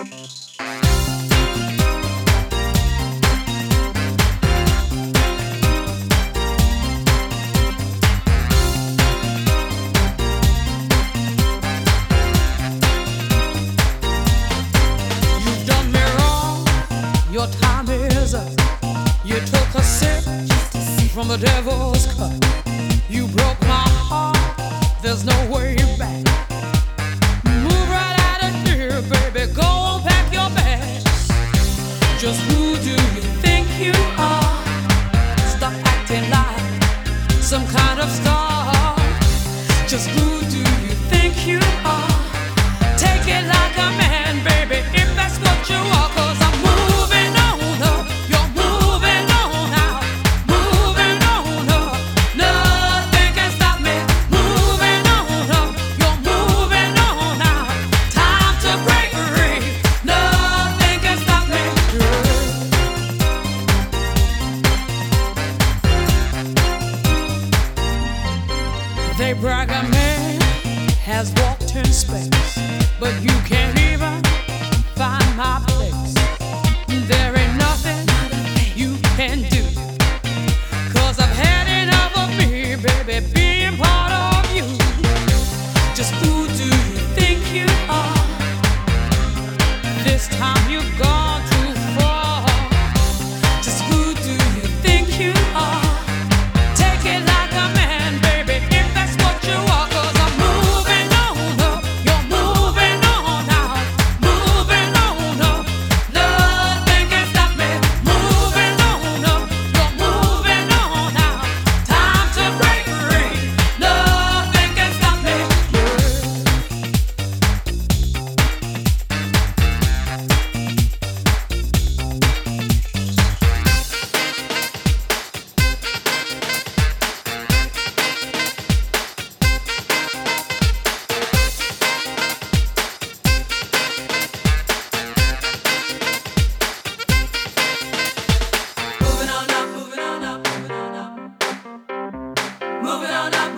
Your time is up. You took a sip from the devil's cup. You broke my heart. There's no way back. Move right out of here, baby. Go on, pack your bags. Just who do you think you are? Stop acting like some kind of star. Just who do you think you are? Take it like a man, baby, if that's what you are. 'Cause I'm moving on up. You're moving on out. Moving on up. Nothing can stop me. Moving on up. You're moving on out. Time to break free. Nothing can stop me. They brag a man has walked in space, but you can't even find my place. There ain't nothing you can do, 'cause I've had enough of me, baby, being part of you. Just who do you think you are? This time you've gone too far. Just who do you think you are? Take it like a man, baby, if that's what you are. 'Cause I'm moving on up. You're moving on out. Moving on up. Nothing can stop me. Moving on up. You're moving on out. Time to break free. Nothing can stop me. Moving on up, moving on up, moving on up. Moving on up.